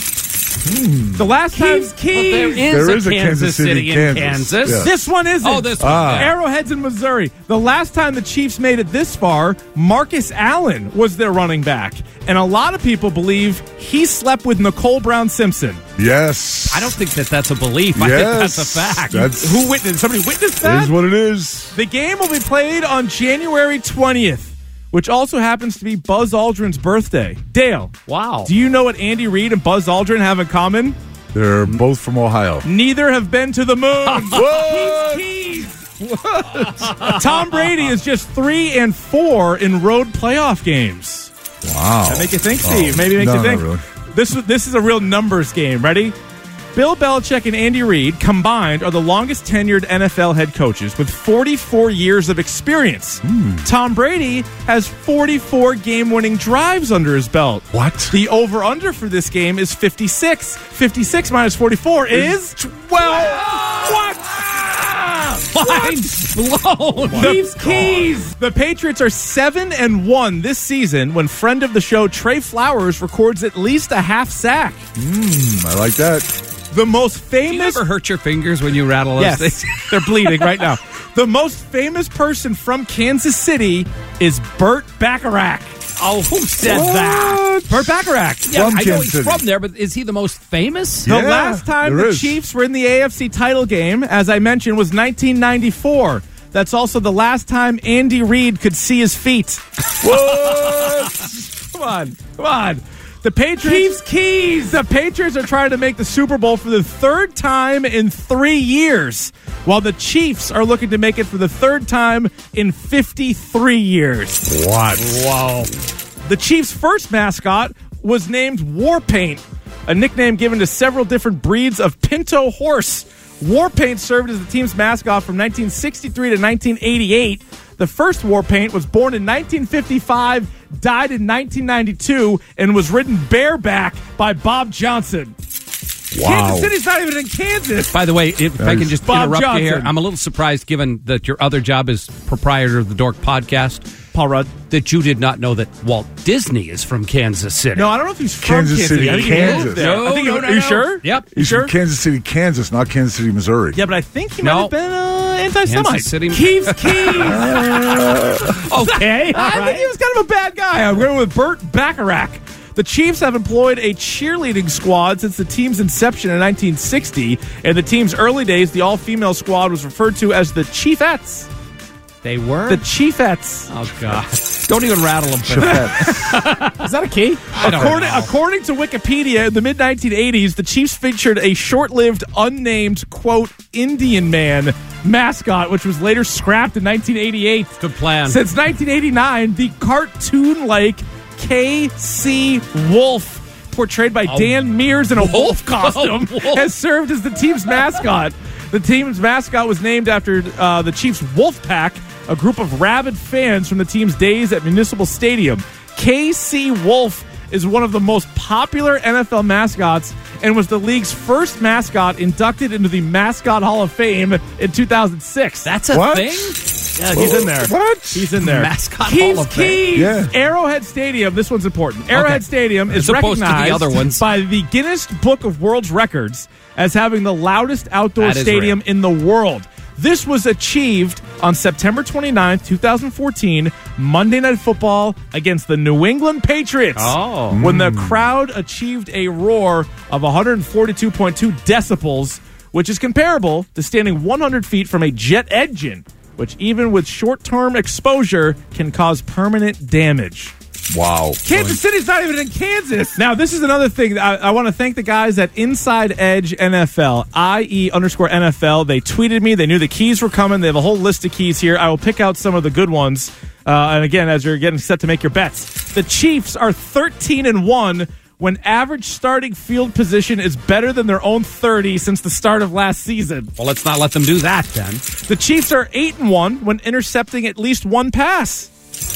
H: The last time
F: But there is,
G: There
F: a
G: is a
F: Kansas
G: Kansas City,
F: City in
G: Kansas.
F: Kansas.
G: Yeah.
H: This one isn't.
F: Oh, this one.
G: Ah.
F: yeah.
H: Arrowhead's in Missouri. The last time the Chiefs made it this far, Marcus Allen was their running back. And a lot of people believe he slept with Nicole Brown Simpson.
G: Yes.
F: I don't think that that's a belief. I think
G: Yes.
F: that's a fact.
G: That's,
H: Who witnessed? Somebody witnessed
G: it
H: that?
G: is what it is.
H: The game will be played on January twentieth, which also happens to be Buzz Aldrin's birthday. Dale.
F: Wow.
H: Do you know what Andy Reid and Buzz Aldrin have in common?
G: They're both from Ohio.
H: Neither have been to the moon.
G: What?
H: Keys, keys. Tom Brady is just three and four in road playoff games.
G: Wow.
H: That make you think,
G: Oh.
H: Steve? Maybe make
G: No,
H: you
G: not
H: think.
G: really.
H: This this is a real numbers game. Ready? Bill Belichick and Andy Reid combined are the longest tenured N F L head coaches with forty-four years of experience. Tom Brady has forty-four game-winning drives under his belt.
G: What?
H: The over-under for this game is fifty-six. fifty-six minus forty-four is twelve. What?
F: Mind blown.
H: The keys. The Patriots are seven and one this season when friend of the show Trey Flowers records at least a half sack.
G: Mm, I like that.
H: The most
F: Do you
H: famous.
F: ever hurt your fingers when you rattle those
H: Yes,
F: things?
H: they're bleeding right now. The most famous person from Kansas City is Burt Bacharach.
F: Oh, who said
H: What?
F: that?
H: Burt Bacharach.
F: Yeah,
G: From
F: I know
G: Kansas
F: he's
G: City.
F: from there, but is he the most famous?
H: The
G: Yeah,
H: last time
G: there
H: the
G: is.
H: Chiefs were in the A F C title game, as I mentioned, was nineteen ninety-four. That's also the last time Andy Reid could see his feet.
G: What?
H: Come on, come on. The Patriots. Keys, keys. The Patriots are trying to make the Super Bowl for the third time in three years, while the Chiefs are looking to make it for the third time in fifty-three years.
G: What?
H: Wow. The Chiefs' first mascot was named Warpaint, a nickname given to several different breeds of pinto horse. Warpaint served as the team's mascot from nineteen sixty-three to nineteen eighty-eight. The first Warpaint was born in nineteen fifty-five, died in nineteen ninety-two, and was ridden bareback by Bob Johnson. Kansas City's not even in Kansas.
F: By the way, if, if I can just
H: Bob
F: interrupt
H: Johnson.
F: you here, I'm a little surprised, given that your other job is proprietor of the Dork Podcast,
H: Paul Rudd,
F: that you did not know that Walt Disney is from Kansas City.
H: No, I don't know if he's from
G: Kansas
H: Kansas
G: City,
H: I think
G: Kansas.
H: He moved there.
F: No,
H: I think
F: no,
H: he,
F: no,
H: Are you
F: no.
H: sure?
F: Yep.
G: He's
H: sure?
G: from Kansas City, Kansas, not Kansas City, Missouri.
H: Yeah, but I think he
F: No.
H: might have been uh, anti-Semite.
F: Kansas City.
H: Keeves Keys.
F: Okay, all
H: I
F: right.
H: think he was kind of a bad guy. I'm going with Burt Bacharach. The Chiefs have employed a cheerleading squad since the team's inception in nineteen sixty. In the team's early days, the all-female squad was referred to as the Chiefettes.
F: They were?
H: The Chiefettes.
F: Oh, God. Don't even rattle them.
H: Is that a key? According, according to Wikipedia, in the mid nineteen eighties, the Chiefs featured a short-lived, unnamed, quote, Indian man mascot, which was later scrapped in nineteen eighty-eight.
F: Good plan.
H: Since nineteen eighty-nine, the cartoon-like K C Wolf, portrayed by
F: A
H: Dan Mears in a wolf,
F: wolf.
H: costume,
F: A wolf.
H: has served as the team's mascot. The team's mascot was named after uh, the Chiefs' Wolf Pack, a group of rabid fans from the team's days at Municipal Stadium. K C Wolf is one of the most popular N F L mascots and was the league's first mascot inducted into the Mascot Hall of Fame in two thousand six.
F: That's a
G: What?
F: thing?
H: Yeah, he's in there.
G: What?
H: He's in there.
F: Mascot
H: Keys,
F: Hall of Fame.
H: Keys.
G: Yeah.
H: Arrowhead Stadium. This one's important. Arrowhead
F: Okay.
H: Stadium is
F: As opposed to the
H: recognized
F: other ones.
H: by the Guinness Book of World Records as having the loudest outdoor
F: That is
H: stadium
F: rare.
H: in the world. This was achieved on September twenty-ninth, twenty fourteen, Monday Night Football against the New England Patriots.
F: Oh.
H: When the crowd achieved a roar of one forty-two point two decibels, which is comparable to standing one hundred feet from a jet engine, which even with short-term exposure can cause permanent damage.
G: Wow.
H: Kansas City's not even in Kansas. Now, this is another thing. I, I want to thank the guys at Inside Edge N F L, I E underscore N F L. They tweeted me. They knew the keys were coming. They have a whole list of keys here. I will pick out some of the good ones. Uh, and again, as you're getting set to make your bets, the Chiefs are thirteen and one when average starting field position is better than their own thirty since the start of last season.
F: Well, let's not let them do that then.
H: The Chiefs are eight and one when intercepting at least one pass.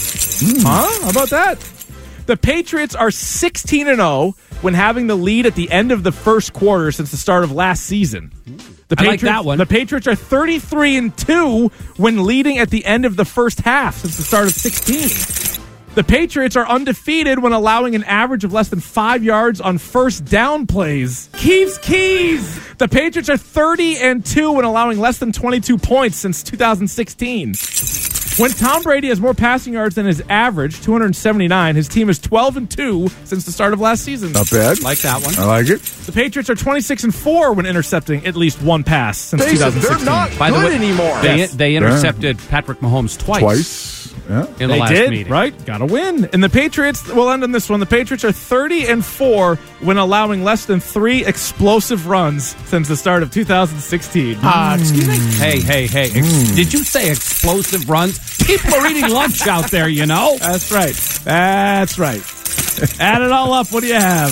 H: Huh? How about that? The Patriots are sixteen and oh when having the lead at the end of the first quarter since the start of last season. The
F: I like
H: Patriots,
F: that one.
H: The Patriots are thirty-three and two when leading at the end of the first half since the start of sixteen. The Patriots are undefeated when allowing an average of less than five yards on first down plays. Keys, keys. The Patriots are thirty and two when allowing less than twenty-two points since two thousand sixteen. When Tom Brady has more passing yards than his average, two hundred seventy-nine, his team is twelve and two since the start of last season.
G: Not bad.
F: Like that one.
G: I like it.
H: The Patriots are twenty-six and four when intercepting at least one pass since
Q: Face it,
H: twenty sixteen.
Q: they're not
F: By the
Q: good
F: way,
Q: anymore.
F: They,
H: Yes.
F: they intercepted Patrick Mahomes twice.
G: Twice. Yeah.
F: In the
H: They
F: last
H: did,
F: meeting.
H: right? Got to win. And the Patriots, we'll end on this one. The Patriots are thirty and four when allowing less than three explosive runs since the start of two thousand sixteen.
F: Uh, excuse me? Hey, hey, hey. Ex- Did you say explosive runs? People are eating lunch out there, you know?
H: That's right. That's right. Add it all up. What do you have?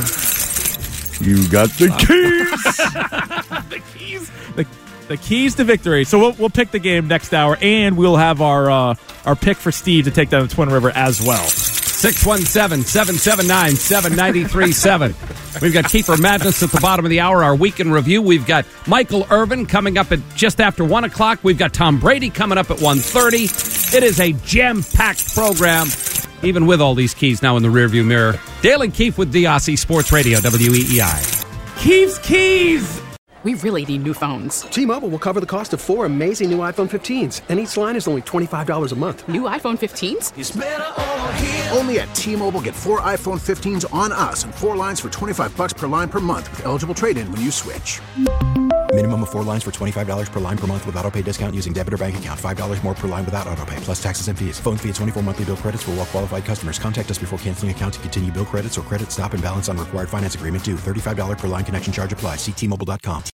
G: You got the keys.
H: the keys. The, the keys to victory. So we'll, we'll pick the game next hour, and we'll have our uh, our pick for Steve to take down the Twin River as well.
F: six one seven, seven seven nine, seven nine three seven. We've got Keeper Madness at the bottom of the hour, our weekend review. We've got Michael Irvin coming up at just after one o'clock. We've got Tom Brady coming up at one thirty. It is a jam-packed program, even with all these keys now in the rearview mirror. Dale and Keefe with DiAssi Sports Radio, W E E I.
H: Keys, keys!
A: We really need new phones.
D: T-Mobile will cover the cost of four amazing new iPhone fifteens, and each line is only twenty-five dollars a month.
A: New iPhone fifteens?
D: It's better over here.
E: Only at T-Mobile, get four iPhone fifteens on us and four lines for twenty-five bucks per line per month with eligible trade-in when you switch.
X: Minimum of four lines for twenty-five dollars per line per month with autopay discount using debit or bank account. five dollars more per line without autopay, plus taxes and fees. Phone fee at twenty-four monthly bill credits for well-qualified customers. Contact us before canceling account to continue bill credits or credit stop and balance on required finance agreement due. thirty-five dollars per line connection charge applies. See T Mobile dot com.